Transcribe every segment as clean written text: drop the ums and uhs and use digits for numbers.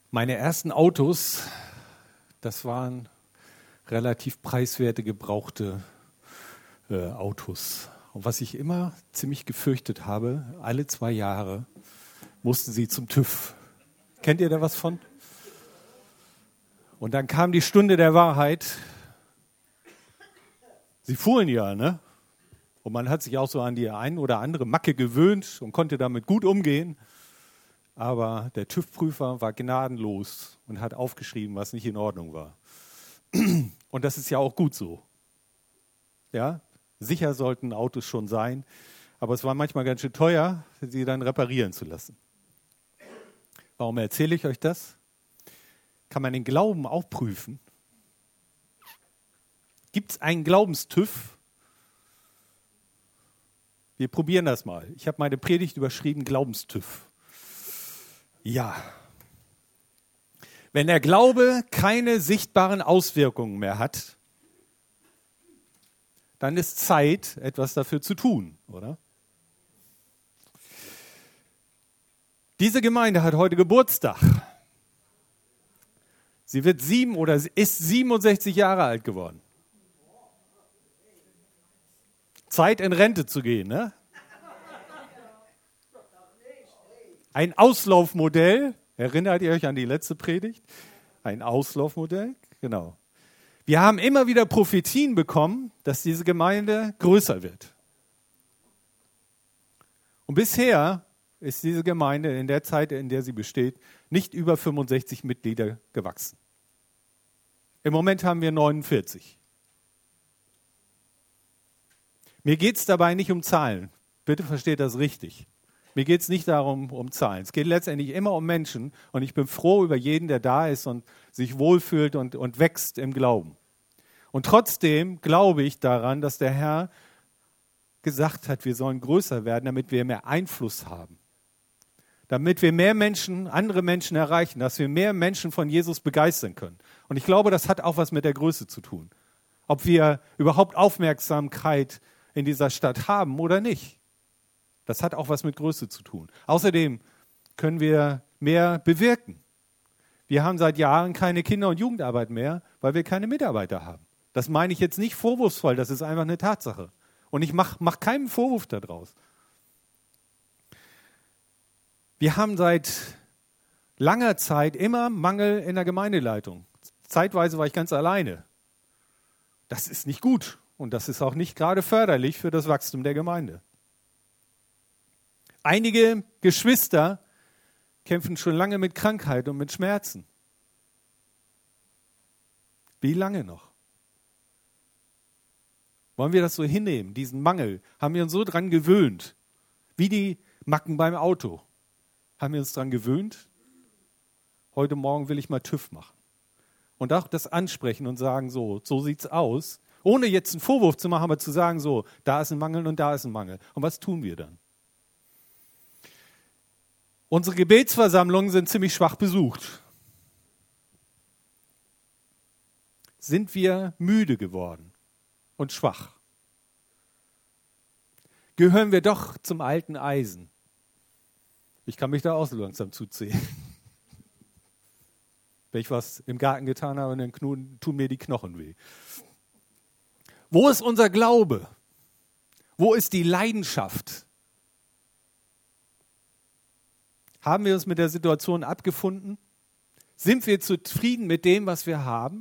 Meine ersten Autos, das waren relativ preiswerte, gebrauchte Autos. Und was ich immer ziemlich gefürchtet habe, alle 2 Jahre mussten sie zum TÜV. Kennt ihr da was von? Und dann kam die Stunde der Wahrheit. Sie fuhren ja, ne? Und man hat sich auch so an die ein oder andere Macke gewöhnt und konnte damit gut umgehen. Aber der TÜV-Prüfer war gnadenlos und hat aufgeschrieben, was nicht in Ordnung war. Und das ist ja auch gut so. Ja, sicher sollten Autos schon sein, aber es war manchmal ganz schön teuer, sie dann reparieren zu lassen. Warum erzähle ich euch das? Kann man den Glauben auch prüfen? Gibt es einen Glaubenstüv? Wir probieren das mal. Ich habe meine Predigt überschrieben, Glaubenstüv. Ja. Wenn der Glaube keine sichtbaren Auswirkungen mehr hat, dann ist Zeit, etwas dafür zu tun, oder? Diese Gemeinde hat heute Geburtstag. Sie wird ist 67 Jahre alt geworden. Zeit, in Rente zu gehen, ne? Ein Auslaufmodell, erinnert ihr euch an die letzte Predigt? Ein Auslaufmodell, genau. Wir haben immer wieder Prophetien bekommen, dass diese Gemeinde größer wird. Und bisher ist diese Gemeinde in der Zeit, in der sie besteht, nicht über 65 Mitglieder gewachsen. Im Moment haben wir 49. Mir geht es dabei nicht um Zahlen. Bitte versteht das richtig. Mir geht es nicht darum, um Zahlen. Es geht letztendlich immer um Menschen. Und ich bin froh über jeden, der da ist und sich wohlfühlt und wächst im Glauben. Und trotzdem glaube ich daran, dass der Herr gesagt hat, wir sollen größer werden, damit wir mehr Einfluss haben. Damit wir mehr Menschen, andere Menschen erreichen, dass wir mehr Menschen von Jesus begeistern können. Und ich glaube, das hat auch was mit der Größe zu tun. Ob wir überhaupt Aufmerksamkeit in dieser Stadt haben oder nicht. Das hat auch was mit Größe zu tun. Außerdem können wir mehr bewirken. Wir haben seit Jahren keine Kinder- und Jugendarbeit mehr, weil wir keine Mitarbeiter haben. Das meine ich jetzt nicht vorwurfsvoll, das ist einfach eine Tatsache. Und ich mach keinen Vorwurf daraus. Wir haben seit langer Zeit immer Mangel in der Gemeindeleitung. Zeitweise war ich ganz alleine. Das ist nicht gut und das ist auch nicht gerade förderlich für das Wachstum der Gemeinde. Einige Geschwister kämpfen schon lange mit Krankheit und mit Schmerzen. Wie lange noch? Wollen wir das so hinnehmen, diesen Mangel? Haben wir uns so dran gewöhnt, wie die Macken beim Auto? Haben wir uns dran gewöhnt? Heute Morgen will ich mal TÜV machen. Und auch das ansprechen und sagen, so sieht's aus. Ohne jetzt einen Vorwurf zu machen, aber zu sagen, so, da ist ein Mangel und da ist ein Mangel. Und was tun wir dann? Unsere Gebetsversammlungen sind ziemlich schwach besucht. Sind wir müde geworden und schwach? Gehören wir doch zum alten Eisen? Ich kann mich da auch so langsam zuzählen. Wenn ich was im Garten getan habe, dann tun mir die Knochen weh. Wo ist unser Glaube? Wo ist die Leidenschaft? Haben wir uns mit der Situation abgefunden? Sind wir zufrieden mit dem, was wir haben?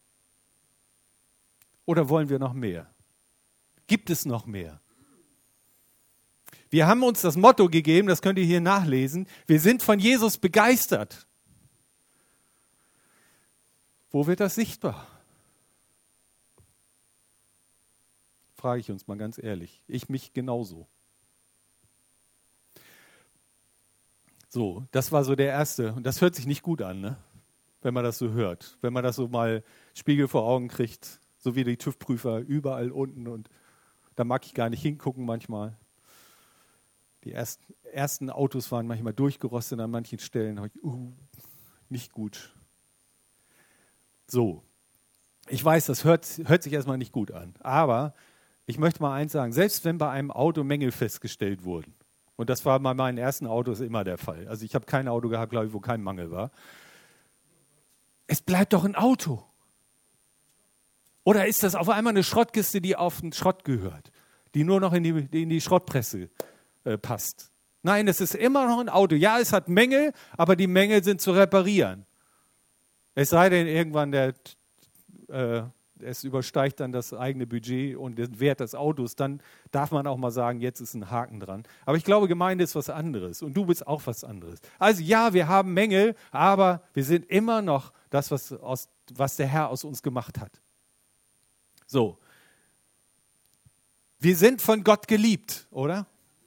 Oder wollen wir noch mehr? Gibt es noch mehr? Wir haben uns das Motto gegeben, das könnt ihr hier nachlesen, wir sind von Jesus begeistert. Wo wird das sichtbar? Frage ich uns mal ganz ehrlich. Ich mich genauso. So, das war so der erste. Und das hört sich nicht gut an, ne? Wenn man das so hört. Wenn man das so mal Spiegel vor Augen kriegt, so wie die TÜV-Prüfer überall unten. Und da mag ich gar nicht hingucken manchmal. Die ersten Autos waren manchmal durchgerostet an manchen Stellen. Nicht gut. So, ich weiß, das hört sich erstmal nicht gut an. Aber ich möchte mal eins sagen, selbst wenn bei einem Auto Mängel festgestellt wurden, und das war bei meinen ersten Autos immer der Fall. Also ich habe kein Auto gehabt, glaube ich, wo kein Mangel war. Es bleibt doch ein Auto. Oder ist das auf einmal eine Schrottkiste, die auf den Schrott gehört, die nur noch in die Schrottpresse passt? Nein, es ist immer noch ein Auto. Ja, es hat Mängel, aber die Mängel sind zu reparieren. Es sei denn, irgendwann es übersteigt dann das eigene Budget und den Wert des Autos, dann darf man auch mal sagen, jetzt ist ein Haken dran. Aber ich glaube, Gemeinde ist was anderes und du bist auch was anderes. Also ja, wir haben Mängel, aber wir sind immer noch das, was der Herr aus uns gemacht hat. So, wir sind von Gott geliebt, oder?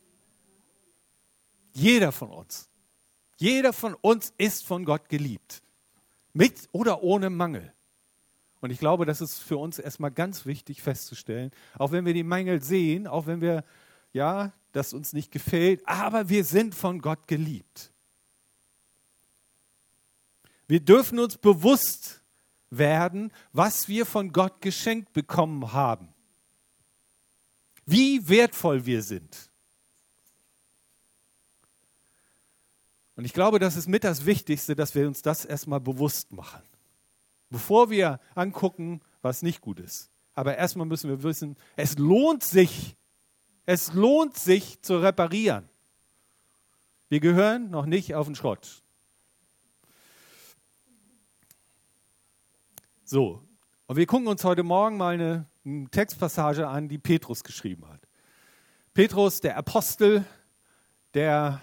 Jeder von uns. Jeder von uns ist von Gott geliebt. Mit oder ohne Mangel. Und ich glaube, das ist für uns erstmal ganz wichtig festzustellen, auch wenn wir die Mängel sehen, auch wenn wir, ja, das uns nicht gefällt, aber wir sind von Gott geliebt. Wir dürfen uns bewusst werden, was wir von Gott geschenkt bekommen haben. Wie wertvoll wir sind. Und ich glaube, das ist mit das Wichtigste, dass wir uns das erstmal bewusst machen. Bevor wir angucken, was nicht gut ist. Aber erstmal müssen wir wissen, es lohnt sich zu reparieren. Wir gehören noch nicht auf den Schrott. So, und wir gucken uns heute Morgen mal eine Textpassage an, die Petrus geschrieben hat. Petrus, der Apostel, der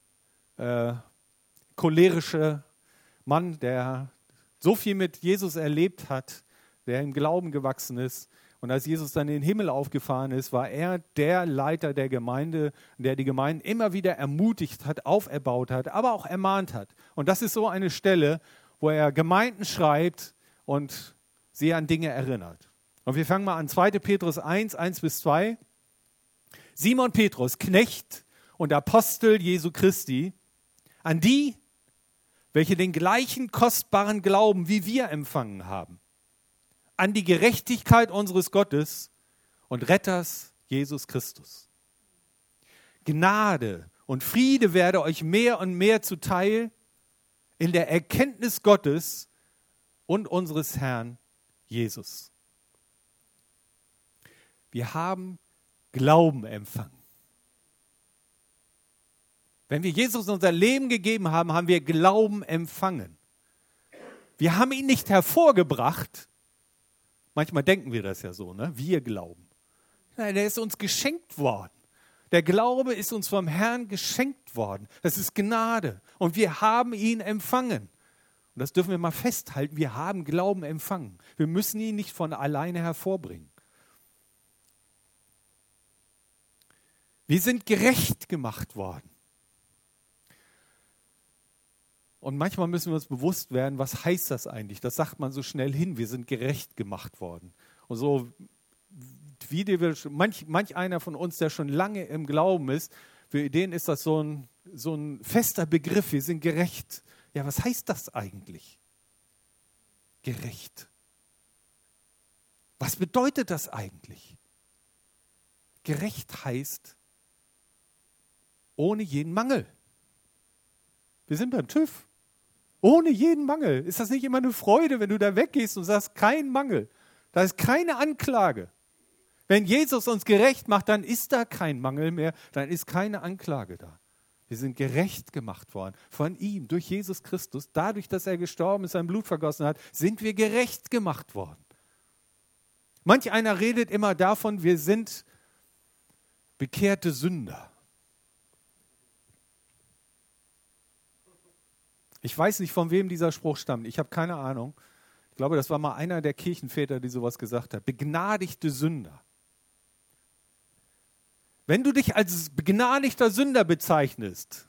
cholerische Mann, der so viel mit Jesus erlebt hat, der im Glauben gewachsen ist. Und als Jesus dann in den Himmel aufgefahren ist, war er der Leiter der Gemeinde, der die Gemeinden immer wieder ermutigt hat, auferbaut hat, aber auch ermahnt hat. Und das ist so eine Stelle, wo er Gemeinden schreibt und sie an Dinge erinnert. Und wir fangen mal an 2. Petrus 1, 1-2. Simon Petrus, Knecht und Apostel Jesu Christi, an die, welche den gleichen kostbaren Glauben wie wir empfangen haben, an die Gerechtigkeit unseres Gottes und Retters Jesus Christus. Gnade und Friede werde euch mehr und mehr zuteil in der Erkenntnis Gottes und unseres Herrn Jesus. Wir haben Glauben empfangen. Wenn wir Jesus unser Leben gegeben haben, haben wir Glauben empfangen. Wir haben ihn nicht hervorgebracht. Manchmal denken wir das ja so, ne? Wir glauben. Nein, der ist uns geschenkt worden. Der Glaube ist uns vom Herrn geschenkt worden. Das ist Gnade. Und wir haben ihn empfangen. Und das dürfen wir mal festhalten. Wir haben Glauben empfangen. Wir müssen ihn nicht von alleine hervorbringen. Wir sind gerecht gemacht worden. Und manchmal müssen wir uns bewusst werden, was heißt das eigentlich? Das sagt man so schnell hin, wir sind gerecht gemacht worden. Und so, manch einer von uns, der schon lange im Glauben ist, für den ist das so ein fester Begriff, wir sind gerecht. Ja, was heißt das eigentlich? Gerecht. Was bedeutet das eigentlich? Gerecht heißt ohne jeden Mangel. Wir sind beim TÜV. Ohne jeden Mangel. Ist das nicht immer eine Freude, wenn du da weggehst und sagst, kein Mangel? Da ist keine Anklage. Wenn Jesus uns gerecht macht, dann ist da kein Mangel mehr, dann ist keine Anklage da. Wir sind gerecht gemacht worden von ihm, durch Jesus Christus. Dadurch, dass er gestorben ist, sein Blut vergossen hat, sind wir gerecht gemacht worden. Manch einer redet immer davon, wir sind bekehrte Sünder. Ich weiß nicht, von wem dieser Spruch stammt. Ich habe keine Ahnung. Ich glaube, das war mal einer der Kirchenväter, die sowas gesagt hat. Begnadigte Sünder. Wenn du dich als begnadigter Sünder bezeichnest,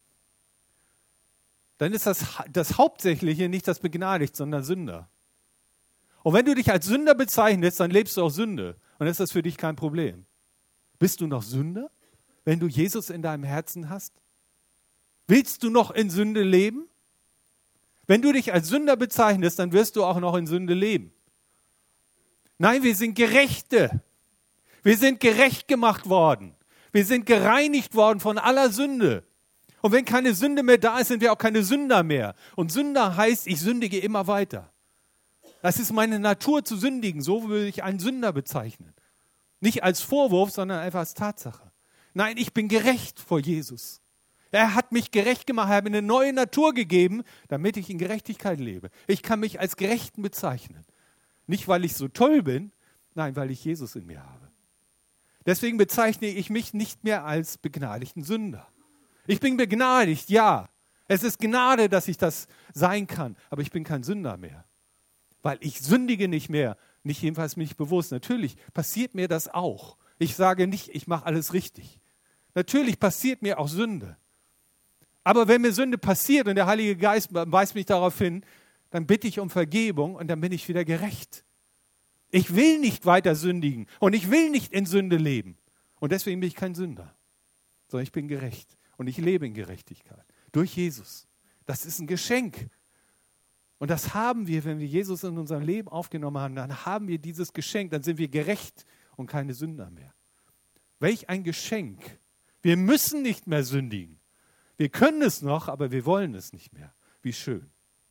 dann ist das Hauptsächliche nicht das begnadigt, sondern Sünder. Und wenn du dich als Sünder bezeichnest, dann lebst du auch Sünde. Und dann ist das für dich kein Problem. Bist du noch Sünder, wenn du Jesus in deinem Herzen hast? Willst du noch in Sünde leben? Wenn du dich als Sünder bezeichnest, dann wirst du auch noch in Sünde leben. Nein, wir sind Gerechte. Wir sind gerecht gemacht worden. Wir sind gereinigt worden von aller Sünde. Und wenn keine Sünde mehr da ist, sind wir auch keine Sünder mehr. Und Sünder heißt, ich sündige immer weiter. Das ist meine Natur zu sündigen. So würde ich einen Sünder bezeichnen. Nicht als Vorwurf, sondern einfach als Tatsache. Nein, ich bin gerecht vor Jesus. Er hat mich gerecht gemacht, er hat mir eine neue Natur gegeben, damit ich in Gerechtigkeit lebe. Ich kann mich als Gerechten bezeichnen. Nicht, weil ich so toll bin, nein, weil ich Jesus in mir habe. Deswegen bezeichne ich mich nicht mehr als begnadigten Sünder. Ich bin begnadigt, ja. Es ist Gnade, dass ich das sein kann, aber ich bin kein Sünder mehr. Weil ich sündige nicht mehr, nicht jedenfalls nicht bewusst. Natürlich passiert mir das auch. Ich sage nicht, ich mache alles richtig. Natürlich passiert mir auch Sünde. Aber wenn mir Sünde passiert und der Heilige Geist weist mich darauf hin, dann bitte ich um Vergebung und dann bin ich wieder gerecht. Ich will nicht weiter sündigen und ich will nicht in Sünde leben. Und deswegen bin ich kein Sünder, sondern ich bin gerecht und ich lebe in Gerechtigkeit durch Jesus. Das ist ein Geschenk. Und das haben wir, wenn wir Jesus in unserem Leben aufgenommen haben, dann haben wir dieses Geschenk, dann sind wir gerecht und keine Sünder mehr. Welch ein Geschenk. Wir müssen nicht mehr sündigen. Wir können es noch, aber wir wollen es nicht mehr. Wie schön.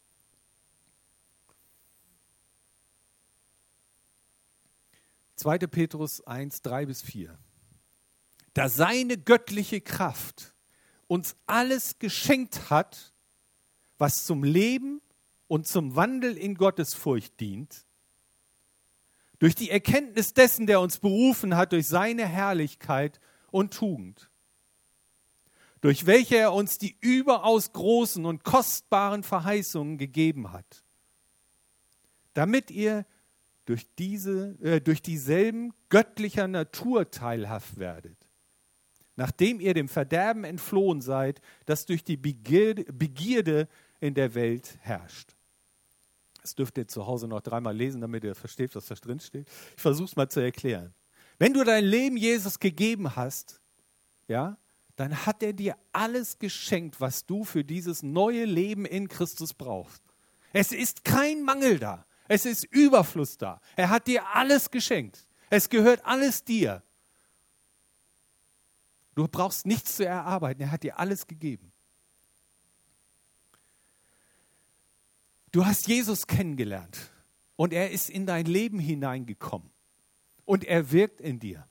Zweite Petrus 1, 3-4. Da seine göttliche Kraft uns alles geschenkt hat, was zum Leben und zum Wandel in Gottesfurcht dient, durch die Erkenntnis dessen, der uns berufen hat, durch seine Herrlichkeit und Tugend, durch welche er uns die überaus großen und kostbaren Verheißungen gegeben hat, damit ihr durch dieselben göttlicher Natur teilhaft werdet, nachdem ihr dem Verderben entflohen seid, das durch die Begierde in der Welt herrscht. Das dürft ihr zu Hause noch 3-mal lesen, damit ihr versteht, was da drin steht. Ich versuche es mal zu erklären. Wenn du dein Leben Jesus gegeben hast, ja, dann hat er dir alles geschenkt, was du für dieses neue Leben in Christus brauchst. Es ist kein Mangel da. Es ist Überfluss da. Er hat dir alles geschenkt. Es gehört alles dir. Du brauchst nichts zu erarbeiten. Er hat dir alles gegeben. Du hast Jesus kennengelernt und er ist in dein Leben hineingekommen und er wirkt in dir.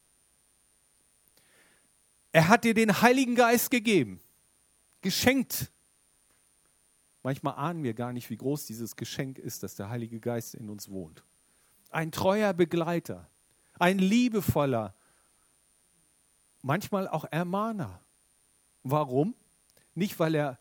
Er hat dir den Heiligen Geist gegeben, geschenkt. Manchmal ahnen wir gar nicht, wie groß dieses Geschenk ist, dass der Heilige Geist in uns wohnt. Ein treuer Begleiter, ein liebevoller, manchmal auch Ermahner. Warum? Nicht, weil er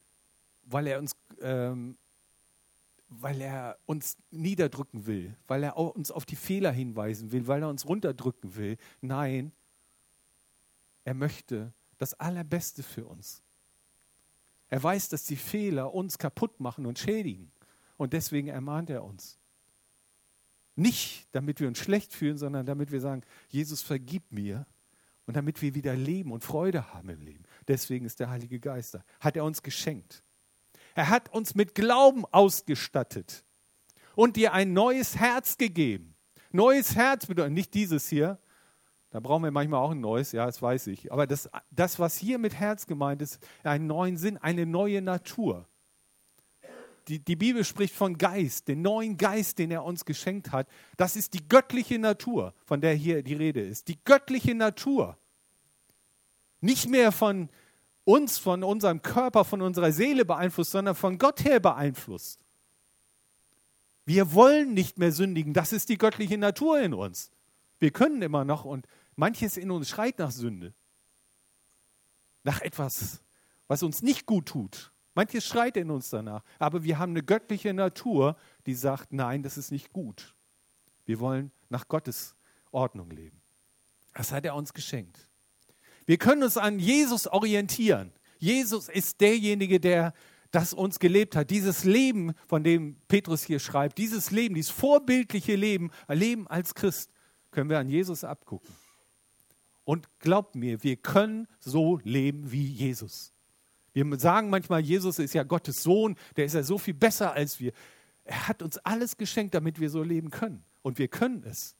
uns niederdrücken will, weil er uns auf die Fehler hinweisen will, weil er uns runterdrücken will. Nein, er möchte das Allerbeste für uns. Er weiß, dass die Fehler uns kaputt machen und schädigen. Und deswegen ermahnt er uns. Nicht, damit wir uns schlecht fühlen, sondern damit wir sagen, Jesus, vergib mir. Und damit wir wieder leben und Freude haben im Leben. Deswegen ist der Heilige Geist da. Hat er uns geschenkt. Er hat uns mit Glauben ausgestattet und dir ein neues Herz gegeben. Neues Herz bedeutet nicht dieses hier. Da brauchen wir manchmal auch ein neues, ja, das weiß ich. Aber das, was hier mit Herz gemeint ist, einen neuen Sinn, eine neue Natur. Die Bibel spricht von Geist, den neuen Geist, den er uns geschenkt hat. Das ist die göttliche Natur, von der hier die Rede ist. Die göttliche Natur. Nicht mehr von uns, von unserem Körper, von unserer Seele beeinflusst, sondern von Gott her beeinflusst. Wir wollen nicht mehr sündigen. Das ist die göttliche Natur in uns. Wir können immer noch und manches in uns schreit nach Sünde. Nach etwas, was uns nicht gut tut. Manches schreit in uns danach. Aber wir haben eine göttliche Natur, die sagt, nein, das ist nicht gut. Wir wollen nach Gottes Ordnung leben. Das hat er uns geschenkt. Wir können uns an Jesus orientieren. Jesus ist derjenige, der das uns gelebt hat. Dieses Leben, von dem Petrus hier schreibt, dieses Leben, dieses vorbildliche Leben, ein Leben als Christ, können wir an Jesus abgucken. Und glaubt mir, wir können so leben wie Jesus. Wir sagen manchmal, Jesus ist ja Gottes Sohn, der ist ja so viel besser als wir. Er hat uns alles geschenkt, damit wir so leben können. Und wir können es.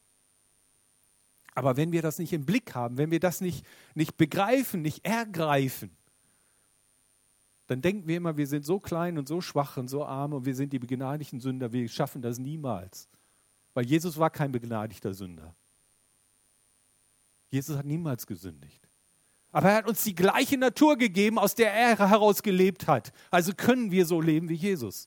Aber wenn wir das nicht im Blick haben, wenn wir das nicht begreifen, nicht ergreifen, dann denken wir immer, wir sind so klein und so schwach und so arm und wir sind die begnadigten Sünder, wir schaffen das niemals. Weil Jesus war kein begnadigter Sünder. Jesus hat niemals gesündigt. Aber er hat uns die gleiche Natur gegeben, aus der er heraus gelebt hat. Also können wir so leben wie Jesus.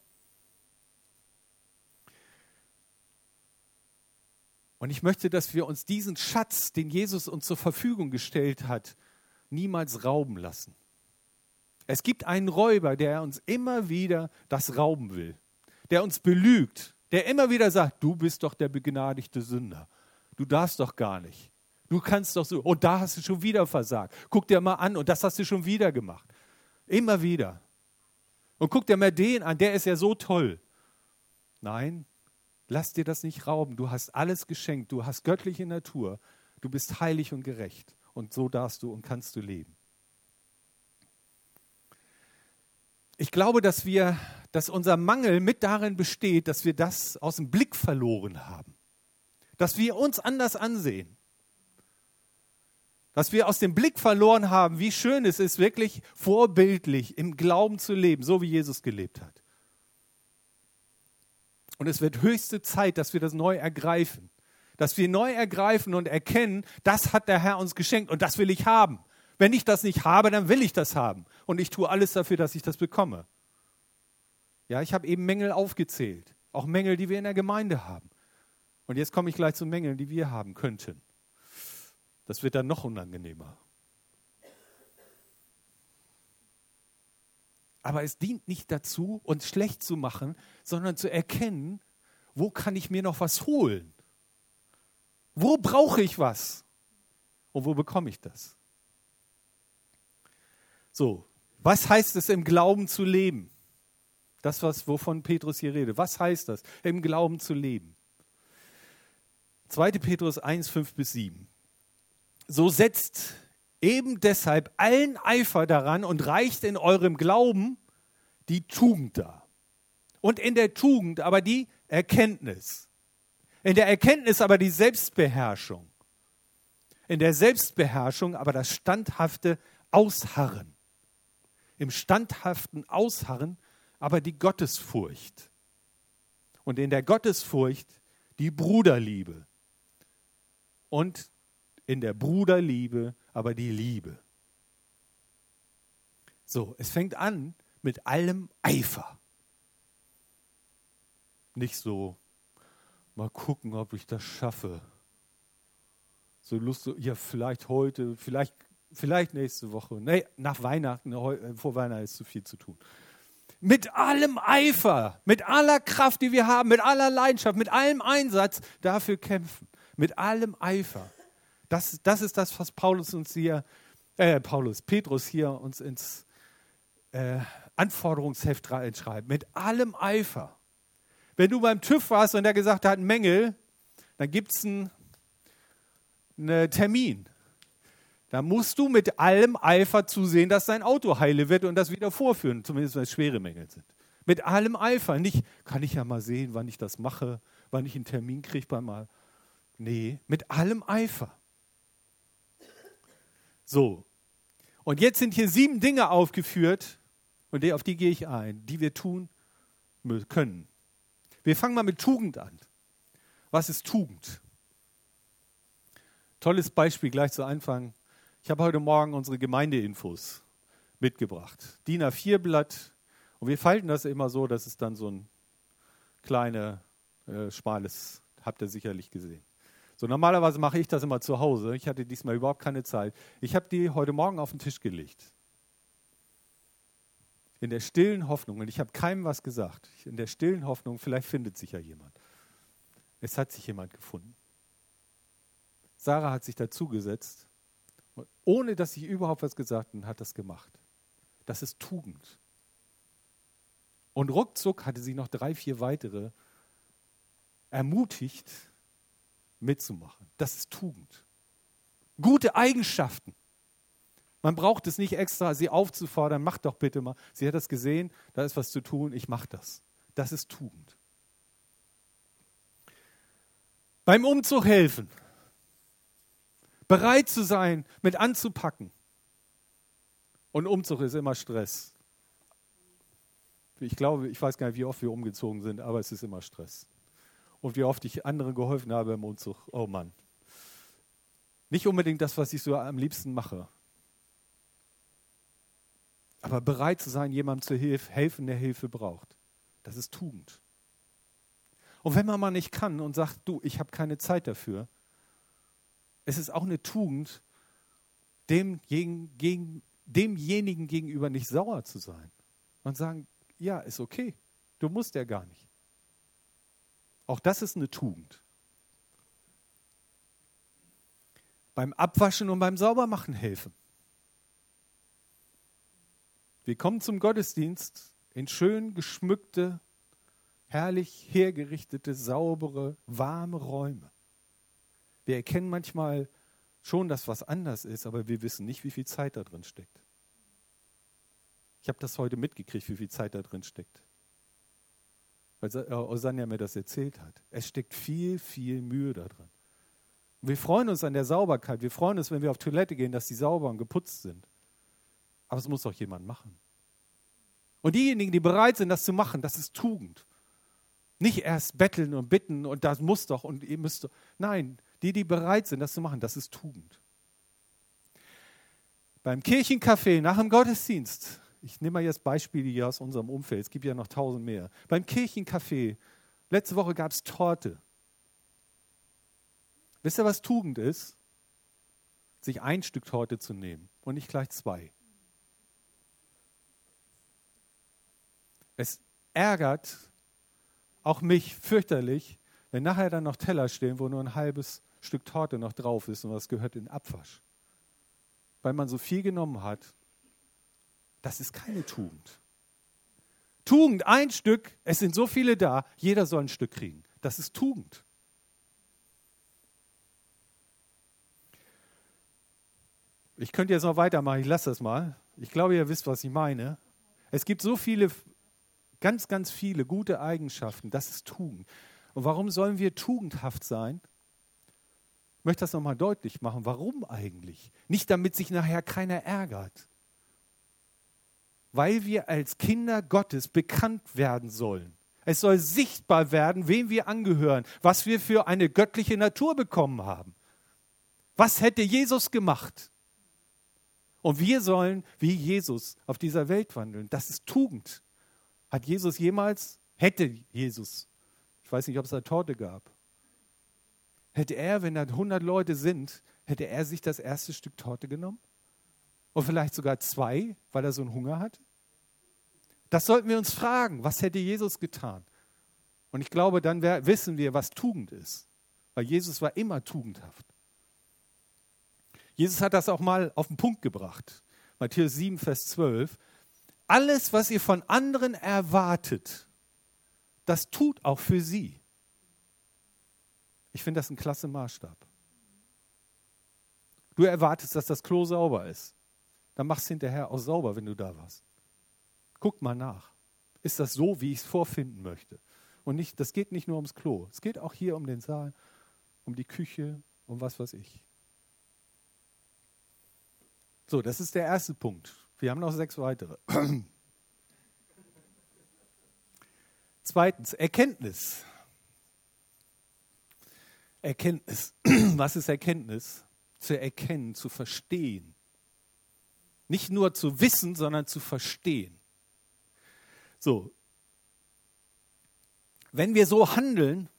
Und ich möchte, dass wir uns diesen Schatz, den Jesus uns zur Verfügung gestellt hat, niemals rauben lassen. Es gibt einen Räuber, der uns immer wieder das rauben will, der uns belügt, der immer wieder sagt, du bist doch der begnadigte Sünder. Du darfst doch gar nicht. Du kannst doch so, und da hast du schon wieder versagt. Guck dir mal an, und das hast du schon wieder gemacht. Immer wieder. Und guck dir mal den an, der ist ja so toll. Nein, lass dir das nicht rauben. Du hast alles geschenkt. Du hast göttliche Natur. Du bist heilig und gerecht. Und so darfst du und kannst du leben. Ich glaube, dass unser Mangel mit darin besteht, dass wir das aus dem Blick verloren haben. Dass wir uns anders ansehen. Dass wir aus dem Blick verloren haben, wie schön es ist, wirklich vorbildlich im Glauben zu leben, so wie Jesus gelebt hat. Und es wird höchste Zeit, dass wir das neu ergreifen. Dass wir neu ergreifen und erkennen, das hat der Herr uns geschenkt und das will ich haben. Wenn ich das nicht habe, dann will ich das haben. Und ich tue alles dafür, dass ich das bekomme. Ja, ich habe eben Mängel aufgezählt. Auch Mängel, die wir in der Gemeinde haben. Und jetzt komme ich gleich zu Mängeln, die wir haben könnten. Das wird dann noch unangenehmer. Aber es dient nicht dazu, uns schlecht zu machen, sondern zu erkennen, wo kann ich mir noch was holen? Wo brauche ich was? Und wo bekomme ich das? So, was heißt es, im Glauben zu leben? Das, wovon Petrus hier redet. Was heißt das, im Glauben zu leben? 2. Petrus 1, 5-7. So setzt eben deshalb allen Eifer daran und reicht in eurem Glauben die Tugend dar. Und in der Tugend aber die Erkenntnis. In der Erkenntnis aber die Selbstbeherrschung. In der Selbstbeherrschung aber das standhafte Ausharren. Im standhaften Ausharren aber die Gottesfurcht. Und in der Gottesfurcht die Bruderliebe. Und in der Bruderliebe aber die Liebe. So, es fängt an mit allem Eifer. Nicht so, mal gucken, ob ich das schaffe. So lustig, ja, vielleicht heute, vielleicht nächste Woche. Nee, nach Weihnachten, vor Weihnachten ist zu viel zu tun. Mit allem Eifer, mit aller Kraft, die wir haben, mit aller Leidenschaft, mit allem Einsatz dafür kämpfen. Mit allem Eifer. Das ist das, was Petrus hier uns ins Anforderungsheft reinschreibt. Mit allem Eifer. Wenn du beim TÜV warst und der gesagt hat, Mängel, dann gibt es einen Termin. Da musst du mit allem Eifer zusehen, dass dein Auto heile wird und das wieder vorführen, zumindest wenn es schwere Mängel sind. Mit allem Eifer. Nicht, kann ich ja mal sehen, wann ich das mache, wann ich einen Termin kriege mal. Nee, mit allem Eifer. So. Und jetzt sind hier 7 Dinge aufgeführt, und auf die gehe ich ein, die wir tun können. Wir fangen mal mit Tugend an. Was ist Tugend? Tolles Beispiel gleich zu Anfang. Ich habe heute Morgen unsere Gemeindeinfos mitgebracht. DIN A4-Blatt. Und wir falten das immer so, dass es dann so ein kleines, schmales, habt ihr sicherlich gesehen. So, normalerweise mache ich das immer zu Hause. Ich hatte diesmal überhaupt keine Zeit. Ich habe die heute Morgen auf den Tisch gelegt. In der stillen Hoffnung, und ich habe keinem was gesagt, in der stillen Hoffnung, vielleicht findet sich ja jemand. Es hat sich jemand gefunden. Sarah hat sich dazugesetzt, ohne dass ich überhaupt was gesagt habe, und hat das gemacht. Das ist Tugend. Und ruckzuck hatte sie noch 3, 4 weitere ermutigt, mitzumachen. Das ist Tugend. Gute Eigenschaften. Man braucht es nicht extra, sie aufzufordern, mach doch bitte mal. Sie hat das gesehen, da ist was zu tun, ich mache das. Das ist Tugend. Beim Umzug helfen. Bereit zu sein, mit anzupacken. Und Umzug ist immer Stress. Ich glaube, ich weiß gar nicht, wie oft wir umgezogen sind, aber es ist immer Stress. Und wie oft ich anderen geholfen habe im Umzug. Oh Mann. Nicht unbedingt das, was ich so am liebsten mache. Aber bereit zu sein, jemandem zu helfen, der Hilfe braucht. Das ist Tugend. Und wenn man mal nicht kann und sagt, du, ich habe keine Zeit dafür, es ist auch eine Tugend, demjenigen gegenüber nicht sauer zu sein. Und sagen, ja, ist okay, du musst ja gar nicht. Auch das ist eine Tugend. Beim Abwaschen und beim Saubermachen helfen. Wir kommen zum Gottesdienst in schön geschmückte, herrlich hergerichtete, saubere, warme Räume. Wir erkennen manchmal schon, dass was anders ist, aber wir wissen nicht, wie viel Zeit da drin steckt. Ich habe das heute mitgekriegt, wie viel Zeit da drin steckt. Weil Osanja mir das erzählt hat. Es steckt viel, viel Mühe da drin. Wir freuen uns an der Sauberkeit. Wir freuen uns, wenn wir auf Toilette gehen, dass die sauber und geputzt sind. Aber es muss doch jemand machen. Und diejenigen, die bereit sind, das zu machen, das ist Tugend. Nicht erst betteln und bitten und das muss doch und ihr müsst doch. Nein, die bereit sind, das zu machen, das ist Tugend. Beim Kirchencafé nach dem Gottesdienst, ich nehme mal jetzt Beispiele hier aus unserem Umfeld, es gibt ja noch 1000 mehr. Beim Kirchencafé, letzte Woche gab es Torte. Wisst ihr, was Tugend ist? Sich ein Stück Torte zu nehmen und nicht gleich 2. Es ärgert auch mich fürchterlich, wenn nachher dann noch Teller stehen, wo nur ein halbes Stück Torte noch drauf ist und das gehört in den Abwasch. Weil man so viel genommen hat, das ist keine Tugend. Tugend, ein Stück, es sind so viele da, jeder soll ein Stück kriegen. Das ist Tugend. Ich könnte jetzt noch weitermachen, ich lasse das mal. Ich glaube, ihr wisst, was ich meine. Es gibt so viele, ganz, ganz viele gute Eigenschaften, das ist Tugend. Und warum sollen wir tugendhaft sein? Ich möchte das nochmal deutlich machen. Warum eigentlich? Nicht, damit sich nachher keiner ärgert. Weil wir als Kinder Gottes bekannt werden sollen. Es soll sichtbar werden, wem wir angehören, was wir für eine göttliche Natur bekommen haben. Was hätte Jesus gemacht? Und wir sollen wie Jesus auf dieser Welt wandeln. Das ist Tugend. Hat Jesus jemals, hätte Jesus, ich weiß nicht, ob es eine Torte gab, hätte er, wenn da 100 Leute sind, hätte er sich das erste Stück Torte genommen? Und vielleicht sogar 2, weil er so einen Hunger hat? Das sollten wir uns fragen. Was hätte Jesus getan? Und ich glaube, dann wissen wir, was Tugend ist. Weil Jesus war immer tugendhaft. Jesus hat das auch mal auf den Punkt gebracht. Matthäus 7, Vers 12. Alles, was ihr von anderen erwartet, das tut auch für sie. Ich finde das ein klasse Maßstab. Du erwartest, dass das Klo sauber ist. Dann machst du hinterher auch sauber, wenn du da warst. Guck mal nach. Ist das so, wie ich es vorfinden möchte? Und nicht, das geht nicht nur ums Klo. Es geht auch hier um den Saal, um die Küche, um was weiß ich. So, das ist der erste Punkt. Wir haben noch 6 weitere. Zweitens, Erkenntnis. Erkenntnis. Was ist Erkenntnis? Zu erkennen, zu verstehen. Nicht nur zu wissen, sondern zu verstehen. So. Wenn wir so handeln,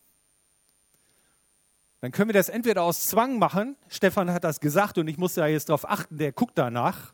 dann können wir das entweder aus Zwang machen. Stefan hat das gesagt und ich muss ja jetzt darauf achten, der guckt danach.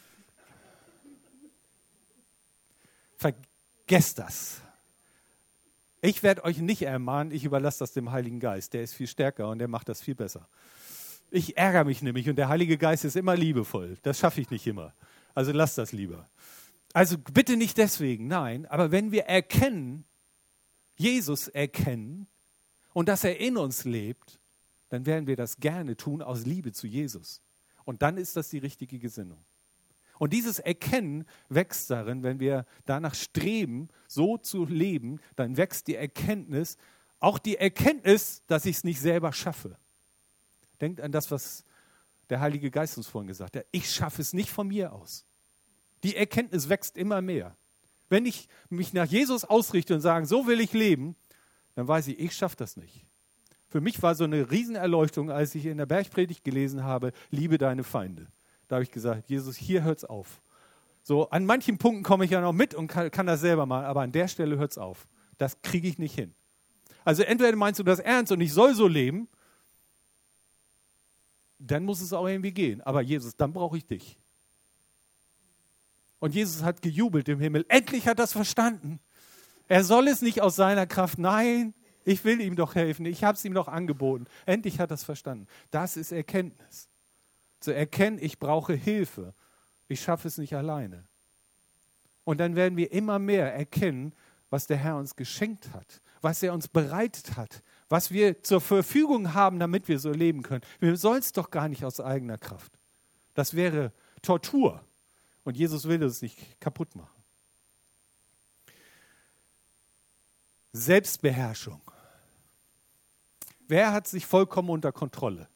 Vergesst das. Ich werde euch nicht ermahnen, ich überlasse das dem Heiligen Geist. Der ist viel stärker und der macht das viel besser. Ich ärgere mich nämlich und der Heilige Geist ist immer liebevoll. Das schaffe ich nicht immer. Also lasst das lieber. Also bitte nicht deswegen, nein. Aber wenn wir erkennen, Jesus erkennen, und dass er in uns lebt, dann werden wir das gerne tun aus Liebe zu Jesus. Und dann ist das die richtige Gesinnung. Und dieses Erkennen wächst darin, wenn wir danach streben, so zu leben, dann wächst die Erkenntnis, auch die Erkenntnis, dass ich es nicht selber schaffe. Denkt an das, was der Heilige Geist uns vorhin gesagt hat. Ich schaffe es nicht von mir aus. Die Erkenntnis wächst immer mehr. Wenn ich mich nach Jesus ausrichte und sage, so will ich leben, dann weiß ich schaffe das nicht. Für mich war so eine Riesenerleuchtung, als ich in der Bergpredigt gelesen habe, liebe deine Feinde. Da habe ich gesagt, Jesus, hier hört's auf. So, an manchen Punkten komme ich ja noch mit und kann das selber machen, aber an der Stelle hört's auf. Das kriege ich nicht hin. Also entweder meinst du das ernst und ich soll so leben, dann muss es auch irgendwie gehen. Aber Jesus, dann brauche ich dich. Und Jesus hat gejubelt im Himmel. Endlich hat er das verstanden. Er soll es nicht aus seiner Kraft. Nein, ich will ihm doch helfen. Ich habe es ihm doch angeboten. Endlich hat er es verstanden. Das ist Erkenntnis. Zu erkennen, ich brauche Hilfe. Ich schaffe es nicht alleine. Und dann werden wir immer mehr erkennen, was der Herr uns geschenkt hat, was er uns bereitet hat, was wir zur Verfügung haben, damit wir so leben können. Wir sollen es doch gar nicht aus eigener Kraft. Das wäre Tortur. Und Jesus will es nicht kaputt machen. Selbstbeherrschung. Wer hat sich vollkommen unter Kontrolle?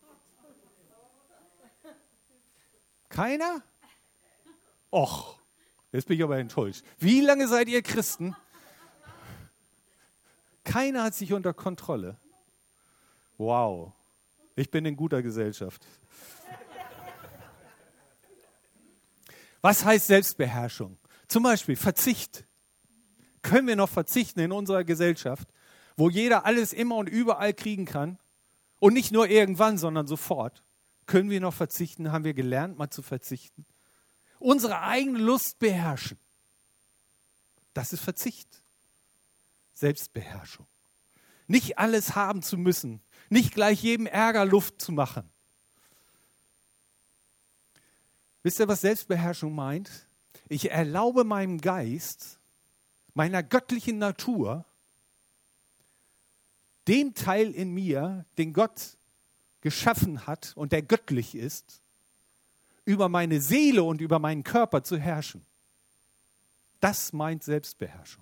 Keiner? Och, jetzt bin ich aber enttäuscht. Wie lange seid ihr Christen? Keiner hat sich unter Kontrolle. Wow, ich bin in guter Gesellschaft. Was heißt Selbstbeherrschung? Zum Beispiel Verzicht. Können wir noch verzichten in unserer Gesellschaft, wo jeder alles immer und überall kriegen kann und nicht nur irgendwann, sondern sofort? Können wir noch verzichten? Haben wir gelernt, mal zu verzichten? Unsere eigene Lust beherrschen. Das ist Verzicht. Selbstbeherrschung. Nicht alles haben zu müssen. Nicht gleich jedem Ärger Luft zu machen. Wisst ihr, was Selbstbeherrschung meint? Ich erlaube meinem Geist, meiner göttlichen Natur, dem Teil in mir, den Gott geschaffen hat und der göttlich ist, über meine Seele und über meinen Körper zu herrschen. Das meint Selbstbeherrschung.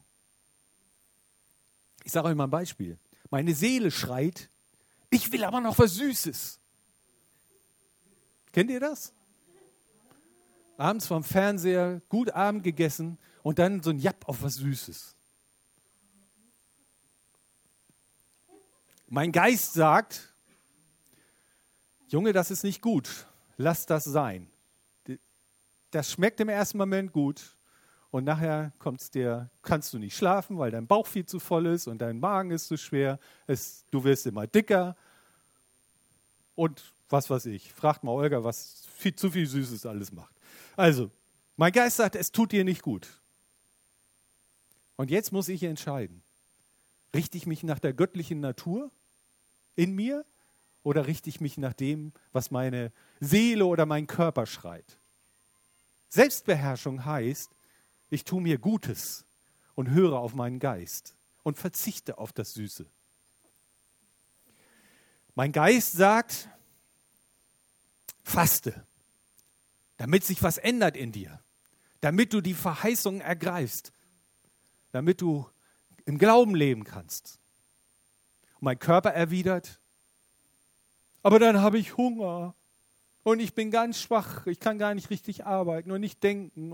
Ich sage euch mal ein Beispiel. Meine Seele schreit, ich will aber noch was Süßes. Kennt ihr das? Abends vorm Fernseher, gut Abend gegessen und dann so ein Japp auf was Süßes. Mein Geist sagt, Junge, das ist nicht gut. Lass das sein. Das schmeckt im ersten Moment gut und nachher kannst du nicht schlafen, weil dein Bauch viel zu voll ist und dein Magen ist zu schwer. Du wirst immer dicker und was weiß ich. Fragt mal Olga, was zu viel Süßes alles macht. Also, mein Geist sagt, es tut dir nicht gut. Und jetzt muss ich entscheiden. Richte ich mich nach der göttlichen Natur in mir oder richte ich mich nach dem, was meine Seele oder mein Körper schreit? Selbstbeherrschung heißt, ich tue mir Gutes und höre auf meinen Geist und verzichte auf das Süße. Mein Geist sagt, faste, damit sich was ändert in dir, damit du die Verheißungen ergreifst, damit du im Glauben leben kannst. Und mein Körper erwidert, aber dann habe ich Hunger und ich bin ganz schwach, ich kann gar nicht richtig arbeiten und nicht denken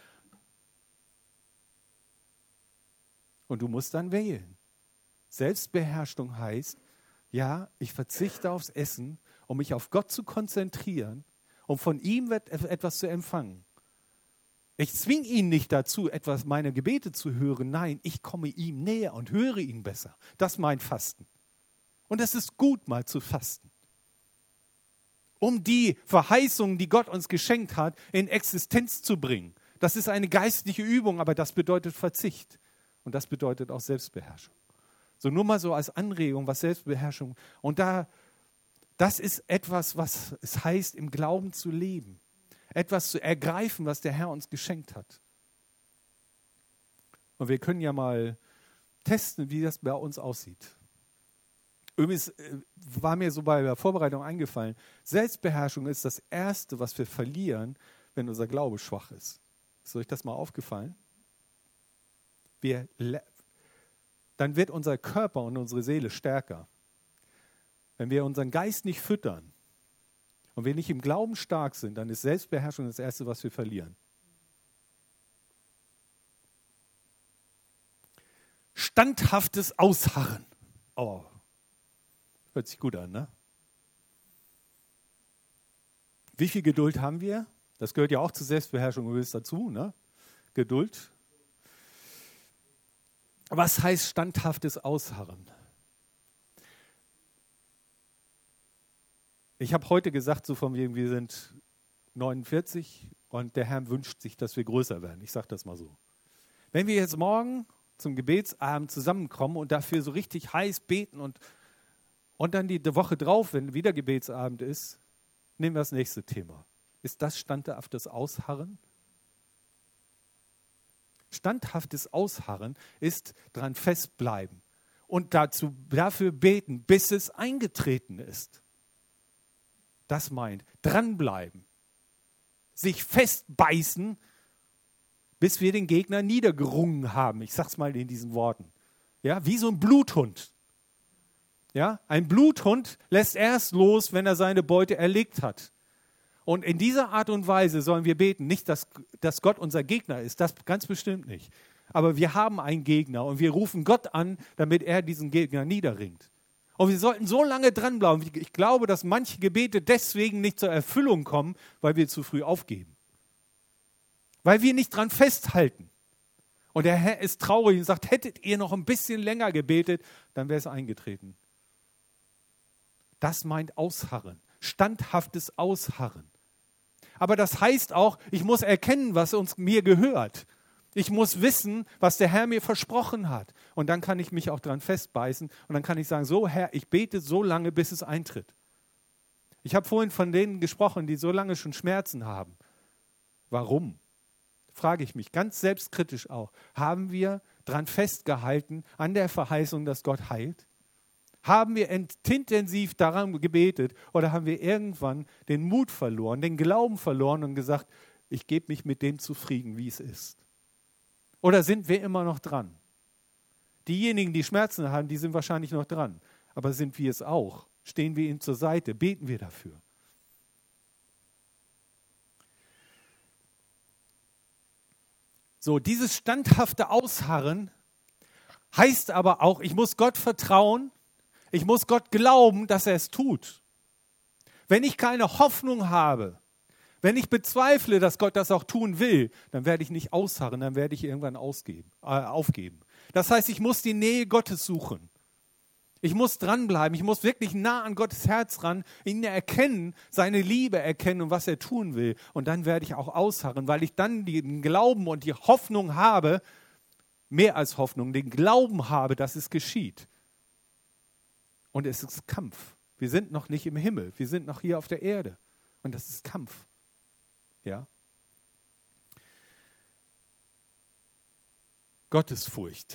und du musst dann wählen. Selbstbeherrschung heißt, ja, ich verzichte aufs Essen, um mich auf Gott zu konzentrieren, um von ihm etwas zu empfangen. Ich zwinge ihn nicht dazu, meine Gebete zu hören. Nein, ich komme ihm näher und höre ihn besser. Das meint Fasten. Und es ist gut, mal zu fasten. Um die Verheißungen, die Gott uns geschenkt hat, in Existenz zu bringen. Das ist eine geistliche Übung, aber das bedeutet Verzicht. Und das bedeutet auch Selbstbeherrschung. So nur mal so als Anregung, was Selbstbeherrschung. Und das ist etwas, was es heißt, im Glauben zu leben. Etwas zu ergreifen, was der Herr uns geschenkt hat. Und wir können ja mal testen, wie das bei uns aussieht. Übrigens war mir so bei der Vorbereitung eingefallen, Selbstbeherrschung ist das Erste, was wir verlieren, wenn unser Glaube schwach ist. Ist euch das mal aufgefallen? Dann wird unser Körper und unsere Seele stärker. Wenn wir unseren Geist nicht füttern und wir nicht im Glauben stark sind, dann ist Selbstbeherrschung das Erste, was wir verlieren. Standhaftes Ausharren. Oh, hört sich gut an, ne? Wie viel Geduld haben wir? Das gehört ja auch zur Selbstbeherrschung übrigens dazu, ne? Geduld. Was heißt standhaftes Ausharren? Ich habe heute gesagt, so von wegen, wir sind 49 und der Herr wünscht sich, dass wir größer werden. Ich sage das mal so. Wenn wir jetzt morgen zum Gebetsabend zusammenkommen und dafür so richtig heiß beten und dann die Woche drauf, wenn wieder Gebetsabend ist, nehmen wir das nächste Thema. Ist das standhaftes Ausharren? Standhaftes Ausharren ist dran festbleiben und dafür beten, bis es eingetreten ist. Das meint dranbleiben, sich festbeißen, bis wir den Gegner niedergerungen haben. Ich sage es mal in diesen Worten. Ja, wie so ein Bluthund. Ja, ein Bluthund lässt erst los, wenn er seine Beute erlegt hat. Und in dieser Art und Weise sollen wir beten. Nicht, dass Gott unser Gegner ist, das ganz bestimmt nicht. Aber wir haben einen Gegner und wir rufen Gott an, damit er diesen Gegner niederringt. Und wir sollten so lange dranbleiben. Ich glaube, dass manche Gebete deswegen nicht zur Erfüllung kommen, weil wir zu früh aufgeben. Weil wir nicht dran festhalten. Und der Herr ist traurig und sagt, hättet ihr noch ein bisschen länger gebetet, dann wäre es eingetreten. Das meint Ausharren, standhaftes Ausharren. Aber das heißt auch, ich muss erkennen, was mir gehört. Ich muss wissen, was der Herr mir versprochen hat. Und dann kann ich mich auch dran festbeißen und dann kann ich sagen, so Herr, ich bete so lange, bis es eintritt. Ich habe vorhin von denen gesprochen, die so lange schon Schmerzen haben. Warum? Frage ich mich ganz selbstkritisch auch. Haben wir dran festgehalten an der Verheißung, dass Gott heilt? Haben wir intensiv daran gebetet oder haben wir irgendwann den Mut verloren, den Glauben verloren und gesagt, ich gebe mich mit dem zufrieden, wie es ist? Oder sind wir immer noch dran? Diejenigen, die Schmerzen haben, die sind wahrscheinlich noch dran. Aber sind wir es auch? Stehen wir ihm zur Seite? Beten wir dafür? So, dieses standhafte Ausharren heißt aber auch, ich muss Gott vertrauen, ich muss Gott glauben, dass er es tut. Wenn ich keine Hoffnung habe, wenn ich bezweifle, dass Gott das auch tun will, dann werde ich nicht ausharren, dann werde ich irgendwann aufgeben. Das heißt, ich muss die Nähe Gottes suchen. Ich muss dranbleiben, ich muss wirklich nah an Gottes Herz ran, ihn erkennen, seine Liebe erkennen und was er tun will. Und dann werde ich auch ausharren, weil ich dann den Glauben und die Hoffnung habe, mehr als Hoffnung, den Glauben habe, dass es geschieht. Und es ist Kampf. Wir sind noch nicht im Himmel, wir sind noch hier auf der Erde. Und das ist Kampf. Ja? Gottesfurcht.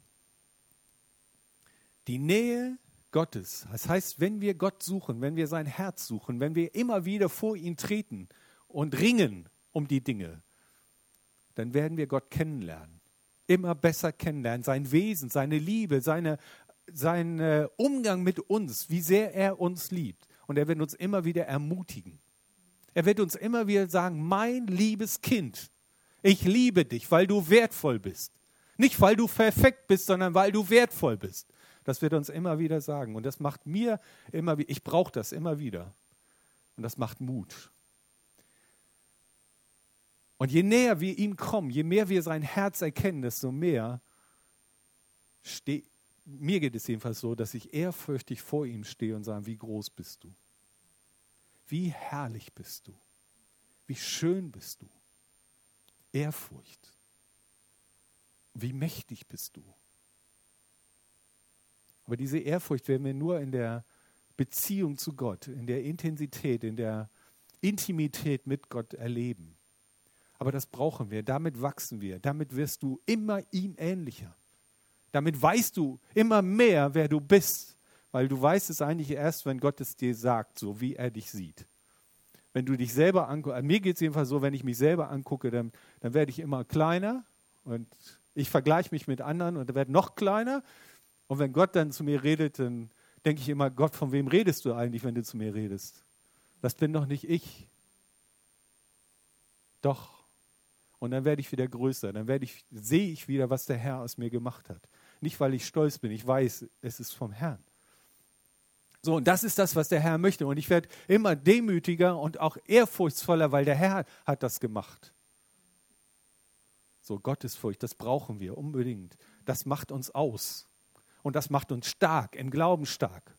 Die Nähe Gottes, das heißt, wenn wir Gott suchen, wenn wir sein Herz suchen, wenn wir immer wieder vor ihn treten und ringen um die Dinge, dann werden wir Gott kennenlernen. Immer besser kennenlernen, sein Wesen, seine Liebe, sein Umgang mit uns, wie sehr er uns liebt. Und er wird uns immer wieder ermutigen. Er wird uns immer wieder sagen, mein liebes Kind, ich liebe dich, weil du wertvoll bist. Nicht, weil du perfekt bist, sondern weil du wertvoll bist. Das wird er uns immer wieder sagen. Und das macht mir immer wieder, ich brauche das immer wieder. Und das macht Mut. Und je näher wir ihm kommen, je mehr wir sein Herz erkennen, desto mehr mir geht es jedenfalls so, dass ich ehrfürchtig vor ihm stehe und sage, wie groß bist du? Wie herrlich bist du? Wie schön bist du? Ehrfurcht. Wie mächtig bist du? Aber diese Ehrfurcht werden wir nur in der Beziehung zu Gott, in der Intensität, in der Intimität mit Gott erleben. Aber das brauchen wir, damit wachsen wir, damit wirst du immer ihm ähnlicher. Damit weißt du immer mehr, wer du bist, weil du weißt es eigentlich erst, wenn Gott es dir sagt, so wie er dich sieht. Wenn du dich selber anguckst, mir geht es jedenfalls so, wenn ich mich selber angucke, dann werde ich immer kleiner und ich vergleiche mich mit anderen und werde noch kleiner. Und wenn Gott dann zu mir redet, dann denke ich immer, Gott, von wem redest du eigentlich, wenn du zu mir redest? Das bin doch nicht ich. Doch. Und dann werde ich wieder größer, dann sehe ich wieder, was der Herr aus mir gemacht hat. nicht weil ich stolz bin. Ich weiß, es ist vom Herrn. So, und das ist das, was der Herr möchte. Und ich werde immer demütiger und auch ehrfurchtsvoller, weil der Herr hat das gemacht. So, Gottesfurcht, das brauchen wir unbedingt. Das macht uns aus. Und das macht uns stark, im Glauben stark.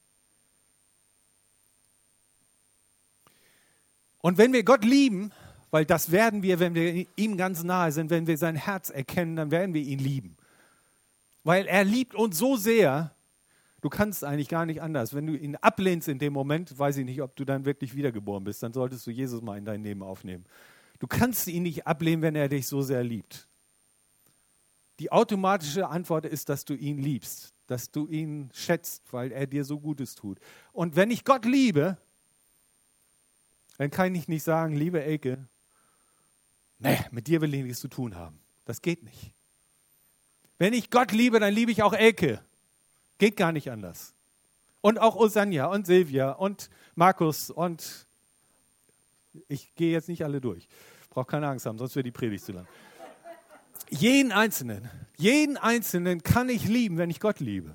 Und wenn wir Gott lieben, weil das werden wir, wenn wir ihm ganz nahe sind, wenn wir sein Herz erkennen, dann werden wir ihn lieben. Weil er liebt uns so sehr, du kannst eigentlich gar nicht anders. Wenn du ihn ablehnst in dem Moment, weiß ich nicht, ob du dann wirklich wiedergeboren bist, dann solltest du Jesus mal in dein Leben aufnehmen. Du kannst ihn nicht ablehnen, wenn er dich so sehr liebt. Die automatische Antwort ist, dass du ihn liebst, dass du ihn schätzt, weil er dir so Gutes tut. Und wenn ich Gott liebe, dann kann ich nicht sagen, liebe Elke, nee, mit dir will ich nichts zu tun haben. Das geht nicht. Wenn ich Gott liebe, dann liebe ich auch Elke. Geht gar nicht anders. Und auch Osanja und Silvia und Markus und ich gehe jetzt nicht alle durch. Braucht keine Angst haben, sonst wird die Predigt zu lang. Jeden Einzelnen kann ich lieben, wenn ich Gott liebe.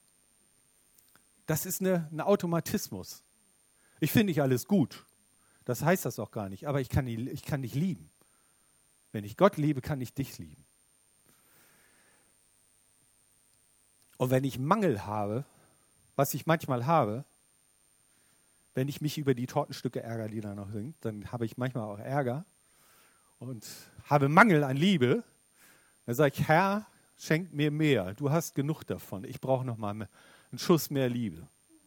Das ist ein Automatismus. Ich finde nicht alles gut. Das heißt das auch gar nicht. Aber ich kann dich lieben. Wenn ich Gott liebe, kann ich dich lieben. Und wenn ich Mangel habe, was ich manchmal habe, wenn ich mich über die Tortenstücke ärgere, die da noch sind, dann habe ich manchmal auch Ärger und habe Mangel an Liebe. Dann sage ich, Herr, schenk mir mehr. Du hast genug davon. Ich brauche noch mal einen Schuss mehr Liebe.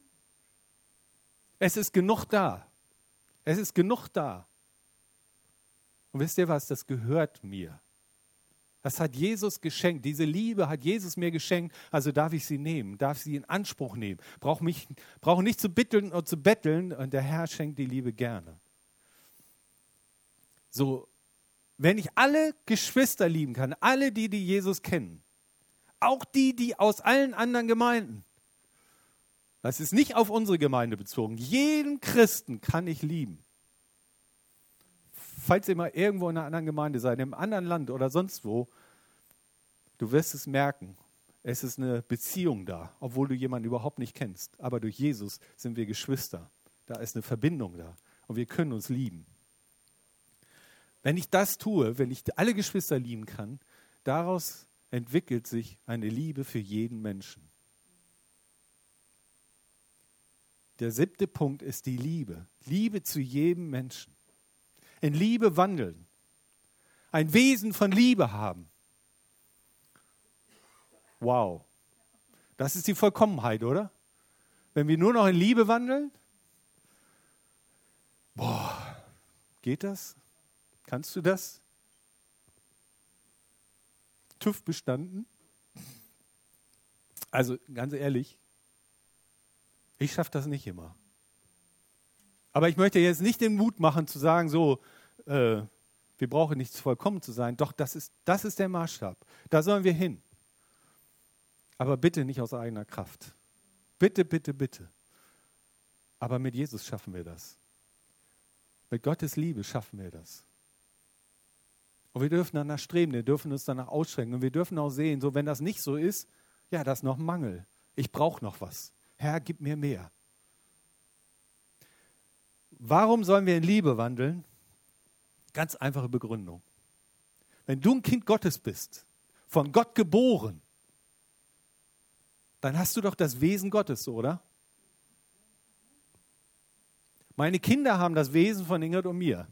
Es ist genug da. Es ist genug da. Und wisst ihr was? Das gehört mir. Das hat Jesus geschenkt. Diese Liebe hat Jesus mir geschenkt. Also darf ich sie nehmen, darf sie in Anspruch nehmen. Brauche nicht zu bitteln und zu betteln. Und der Herr schenkt die Liebe gerne. So, wenn ich alle Geschwister lieben kann, alle die Jesus kennen, auch die aus allen anderen Gemeinden, das ist nicht auf unsere Gemeinde bezogen, jeden Christen kann ich lieben. Falls ihr mal irgendwo in einer anderen Gemeinde seid, in einem anderen Land oder sonst wo, du wirst es merken, es ist eine Beziehung da, obwohl du jemanden überhaupt nicht kennst. Aber durch Jesus sind wir Geschwister. Da ist eine Verbindung da und wir können uns lieben. Wenn ich das tue, wenn ich alle Geschwister lieben kann, daraus entwickelt sich eine Liebe für jeden Menschen. Der 7. Punkt ist die Liebe. Liebe zu jedem Menschen. In Liebe wandeln. Ein Wesen von Liebe haben. Wow. Das ist die Vollkommenheit, oder? Wenn wir nur noch in Liebe wandeln? Boah, geht das? Kannst du das? TÜV bestanden? Also ganz ehrlich, ich schaffe das nicht immer. Aber ich möchte jetzt nicht den Mut machen zu sagen, so, wir brauchen nichts vollkommen zu sein. Doch, das ist der Maßstab. Da sollen wir hin. Aber bitte nicht aus eigener Kraft. Bitte, bitte, bitte. Aber mit Jesus schaffen wir das. Mit Gottes Liebe schaffen wir das. Und wir dürfen danach streben, wir dürfen uns danach ausstrecken. Und wir dürfen auch sehen, so wenn das nicht so ist, ja, das ist noch Mangel. Ich brauche noch was. Herr, gib mir mehr. Warum sollen wir in Liebe wandeln? Ganz einfache Begründung. Wenn du ein Kind Gottes bist, von Gott geboren, dann hast du doch das Wesen Gottes, oder? Meine Kinder haben das Wesen von Ingrid und mir.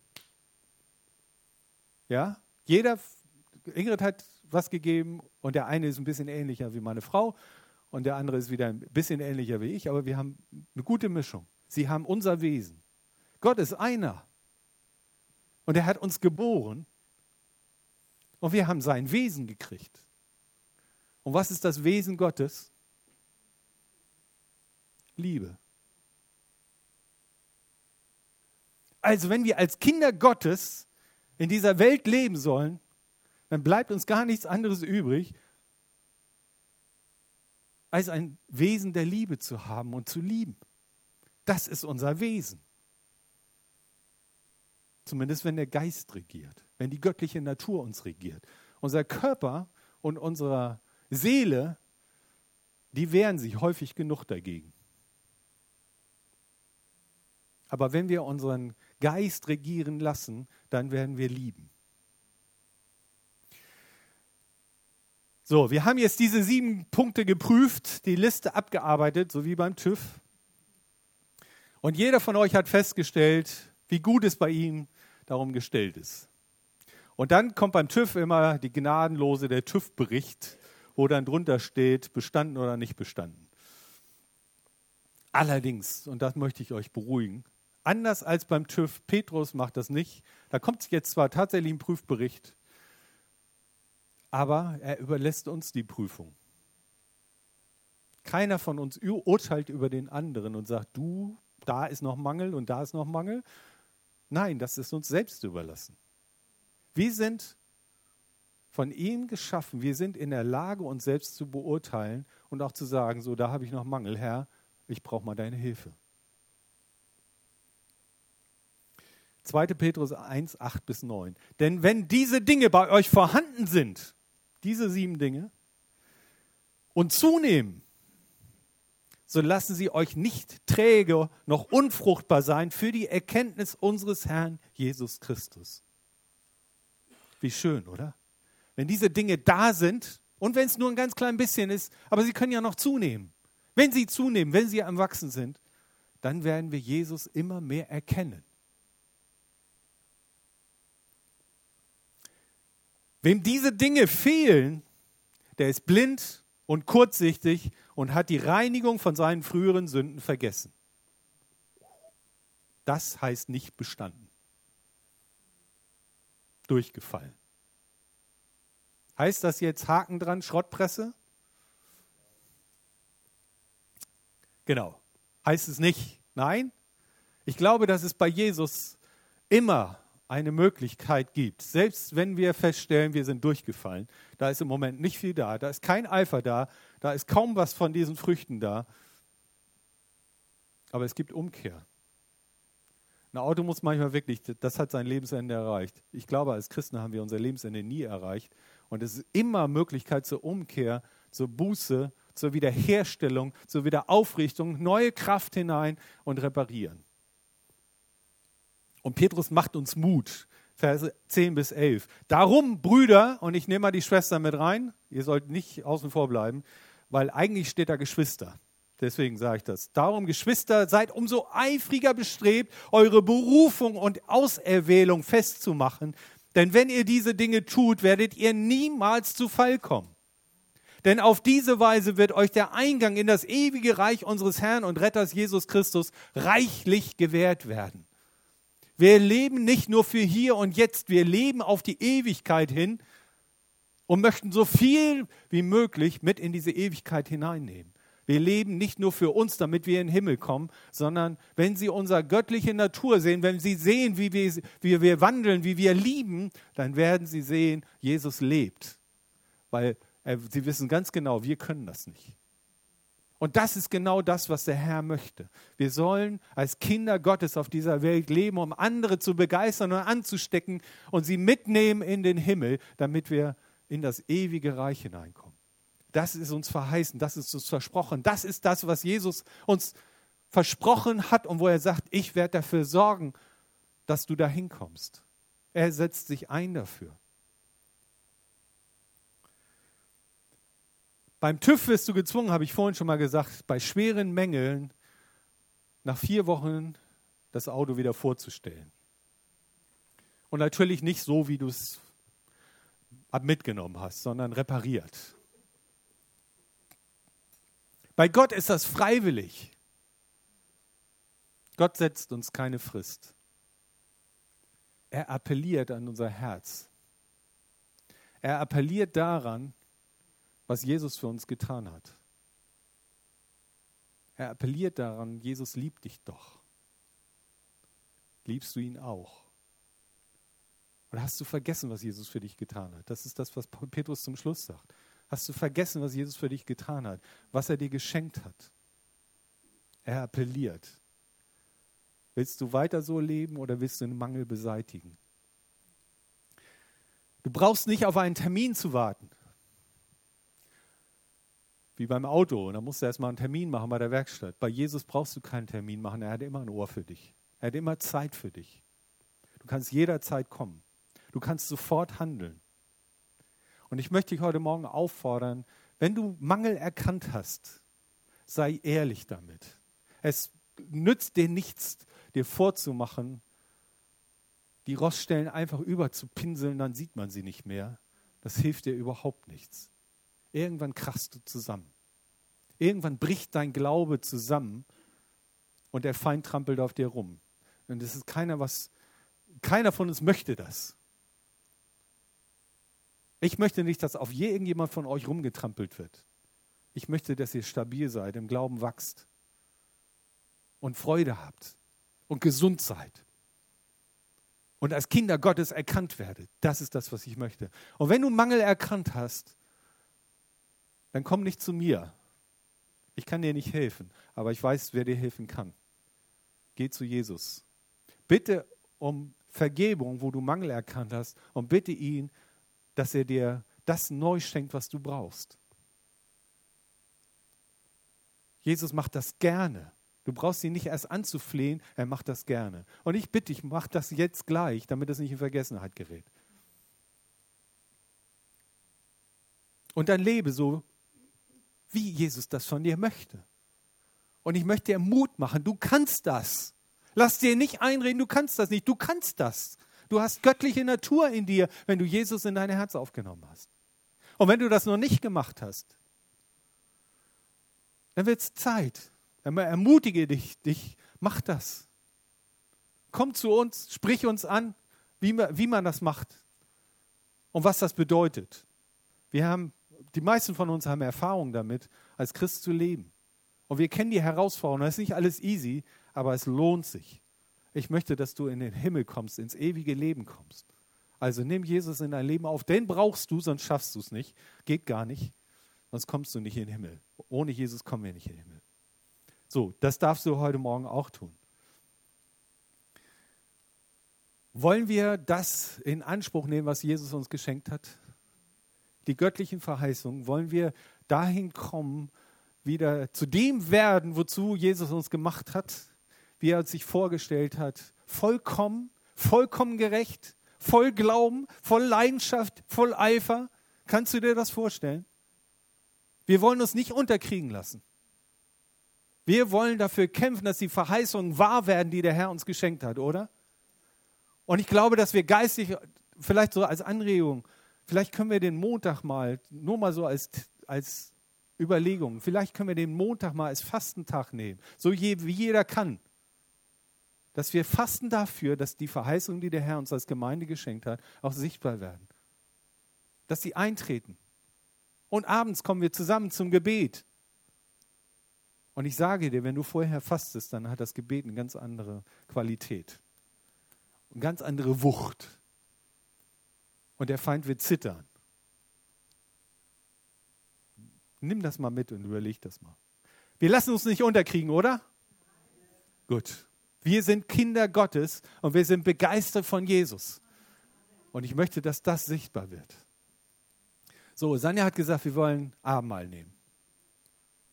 Ja? Ingrid hat was gegeben und der eine ist ein bisschen ähnlicher wie meine Frau und der andere ist wieder ein bisschen ähnlicher wie ich, aber wir haben eine gute Mischung. Sie haben unser Wesen. Gott ist einer und er hat uns geboren und wir haben sein Wesen gekriegt. Und was ist das Wesen Gottes? Liebe. Also wenn wir als Kinder Gottes in dieser Welt leben sollen, dann bleibt uns gar nichts anderes übrig, als ein Wesen der Liebe zu haben und zu lieben. Das ist unser Wesen. Zumindest wenn der Geist regiert, wenn die göttliche Natur uns regiert. Unser Körper und unser Seele, die wehren sich häufig genug dagegen. Aber wenn wir unseren Geist regieren lassen, dann werden wir lieben. So, wir haben jetzt diese 7 Punkte geprüft, die Liste abgearbeitet, so wie beim TÜV. Und jeder von euch hat festgestellt, wie gut es bei ihm darum gestellt ist. Und dann kommt beim TÜV immer die gnadenlose, der TÜV-Bericht, wo dann drunter steht, bestanden oder nicht bestanden. Allerdings, und das möchte ich euch beruhigen, anders als beim TÜV, Petrus macht das nicht. Da kommt jetzt zwar tatsächlich ein Prüfbericht, aber er überlässt uns die Prüfung. Keiner von uns urteilt über den anderen und sagt, du, da ist noch Mangel und da ist noch Mangel. Nein, das ist uns selbst überlassen. Wir sind von ihm geschaffen. Wir sind in der Lage, uns selbst zu beurteilen und auch zu sagen, so, da habe ich noch Mangel. Herr, ich brauche mal deine Hilfe. 2. Petrus 1, 8-9. Denn wenn diese Dinge bei euch vorhanden sind, diese 7 Dinge, und zunehmen, so lassen sie euch nicht träge noch unfruchtbar sein für die Erkenntnis unseres Herrn Jesus Christus. Wie schön, oder? Wenn diese Dinge da sind und wenn es nur ein ganz klein bisschen ist, aber sie können ja noch zunehmen. Wenn sie zunehmen, wenn sie am Wachsen sind, dann werden wir Jesus immer mehr erkennen. Wem diese Dinge fehlen, der ist blind und kurzsichtig und hat die Reinigung von seinen früheren Sünden vergessen. Das heißt nicht bestanden. Durchgefallen. Heißt das jetzt Haken dran, Schrottpresse? Genau. Heißt es nicht. Nein. Ich glaube, dass es bei Jesus immer eine Möglichkeit gibt. Selbst wenn wir feststellen, wir sind durchgefallen, da ist im Moment nicht viel da, da ist kein Eifer da, da ist kaum was von diesen Früchten da. Aber es gibt Umkehr. Ein Auto muss manchmal wirklich, das hat sein Lebensende erreicht. Ich glaube, als Christen haben wir unser Lebensende nie erreicht. Und es ist immer Möglichkeit zur Umkehr, zur Buße, zur Wiederherstellung, zur Wiederaufrichtung, neue Kraft hinein und reparieren. Und Petrus macht uns Mut, Verse 10-11. Darum, Brüder, und ich nehme mal die Schwester mit rein, ihr sollt nicht außen vor bleiben, weil eigentlich steht da Geschwister. Deswegen sage ich das. Darum, Geschwister, seid umso eifriger bestrebt, eure Berufung und Auserwählung festzumachen. Denn wenn ihr diese Dinge tut, werdet ihr niemals zu Fall kommen. Denn auf diese Weise wird euch der Eingang in das ewige Reich unseres Herrn und Retters Jesus Christus reichlich gewährt werden. Wir leben nicht nur für hier und jetzt, wir leben auf die Ewigkeit hin und möchten so viel wie möglich mit in diese Ewigkeit hineinnehmen. Wir leben nicht nur für uns, damit wir in den Himmel kommen, sondern wenn Sie unsere göttliche Natur sehen, wenn Sie sehen, wie wir wandeln, wie wir lieben, dann werden Sie sehen, Jesus lebt. Weil Sie wissen ganz genau, wir können das nicht. Und das ist genau das, was der Herr möchte. Wir sollen als Kinder Gottes auf dieser Welt leben, um andere zu begeistern und anzustecken und sie mitnehmen in den Himmel, damit wir in das ewige Reich hineinkommen. Das ist uns verheißen, das ist uns versprochen. Das ist das, was Jesus uns versprochen hat und wo er sagt, ich werde dafür sorgen, dass du dahin kommst. Er setzt sich ein dafür. Beim TÜV wirst du gezwungen, habe ich vorhin schon mal gesagt, bei schweren Mängeln nach 4 Wochen das Auto wieder vorzustellen. Und natürlich nicht so, wie du es mitgenommen hast, sondern repariert. Bei Gott ist das freiwillig. Gott setzt uns keine Frist. Er appelliert an unser Herz. Er appelliert daran, was Jesus für uns getan hat. Er appelliert daran, Jesus liebt dich doch. Liebst du ihn auch? Oder hast du vergessen, was Jesus für dich getan hat? Das ist das, was Petrus zum Schluss sagt. Hast du vergessen, was Jesus für dich getan hat? Was er dir geschenkt hat? Er appelliert. Willst du weiter so leben oder willst du den Mangel beseitigen? Du brauchst nicht auf einen Termin zu warten. wie beim Auto. Und dann musst du erstmal einen Termin machen bei der Werkstatt. Bei Jesus brauchst du keinen Termin machen. Er hat immer ein Ohr für dich. Er hat immer Zeit für dich. Du kannst jederzeit kommen. Du kannst sofort handeln. Und ich möchte dich heute Morgen auffordern, wenn du Mangel erkannt hast, sei ehrlich damit. Es nützt dir nichts, dir vorzumachen, die Roststellen einfach überzupinseln, dann sieht man sie nicht mehr. Das hilft dir überhaupt nichts. Irgendwann krachst du zusammen. Irgendwann bricht dein Glaube zusammen und der Feind trampelt auf dir rum. Und es ist keiner von uns möchte das. Ich möchte nicht, dass auf irgendjemand von euch rumgetrampelt wird. Ich möchte, dass ihr stabil seid, im Glauben wachst und Freude habt und gesund seid. Und als Kinder Gottes erkannt werdet. Das ist das, was ich möchte. Und wenn du Mangel erkannt hast, dann komm nicht zu mir. Ich kann dir nicht helfen, aber ich weiß, wer dir helfen kann. Geh zu Jesus. Bitte um Vergebung, wo du Mangel erkannt hast, und bitte ihn, dass er dir das neu schenkt, was du brauchst. Jesus macht das gerne. Du brauchst ihn nicht erst anzuflehen, er macht das gerne. Und ich bitte dich, mach das jetzt gleich, damit es nicht in Vergessenheit gerät. Und dann lebe so, wie Jesus das von dir möchte. Und ich möchte dir Mut machen, du kannst das. Lass dir nicht einreden, du kannst das nicht, du kannst das. Du hast göttliche Natur in dir, wenn du Jesus in dein Herz aufgenommen hast. Und wenn du das noch nicht gemacht hast, dann wird es Zeit. Dann ermutige dich, mach das. Komm zu uns, sprich uns an, wie man das macht und was das bedeutet. Die meisten von uns haben Erfahrung damit, als Christ zu leben. Und wir kennen die Herausforderungen. Das ist nicht alles easy, aber es lohnt sich. Ich möchte, dass du in den Himmel kommst, ins ewige Leben kommst. Also nimm Jesus in dein Leben auf. Den brauchst du, sonst schaffst du es nicht. Geht gar nicht. Sonst kommst du nicht in den Himmel. Ohne Jesus kommen wir nicht in den Himmel. So, das darfst du heute Morgen auch tun. Wollen wir das in Anspruch nehmen, was Jesus uns geschenkt hat? Die göttlichen Verheißungen, wollen wir dahin kommen, wieder zu dem werden, wozu Jesus uns gemacht hat, wie er sich vorgestellt hat, vollkommen gerecht, voll Glauben, voll Leidenschaft, voll Eifer. Kannst du dir das vorstellen? Wir wollen uns nicht unterkriegen lassen. Wir wollen dafür kämpfen, dass die Verheißungen wahr werden, die der Herr uns geschenkt hat, oder? Und ich glaube, dass wir geistig, vielleicht so als Anregung, vielleicht können wir den Montag mal, nur mal so als Überlegung, vielleicht können wir den Montag mal als Fastentag nehmen, so wie jeder kann. Dass wir fasten dafür, dass die Verheißungen, die der Herr uns als Gemeinde geschenkt hat, auch sichtbar werden. Dass sie eintreten. Und abends kommen wir zusammen zum Gebet. Und ich sage dir, wenn du vorher fastest, dann hat das Gebet eine ganz andere Qualität. Eine ganz andere Wucht. Und der Feind wird zittern. Nimm das mal mit und überleg das mal. Wir lassen uns nicht unterkriegen, oder? Gut. Wir sind Kinder Gottes und wir sind begeistert von Jesus. Und ich möchte, dass das sichtbar wird. So, Sanja hat gesagt, wir wollen Abendmahl nehmen.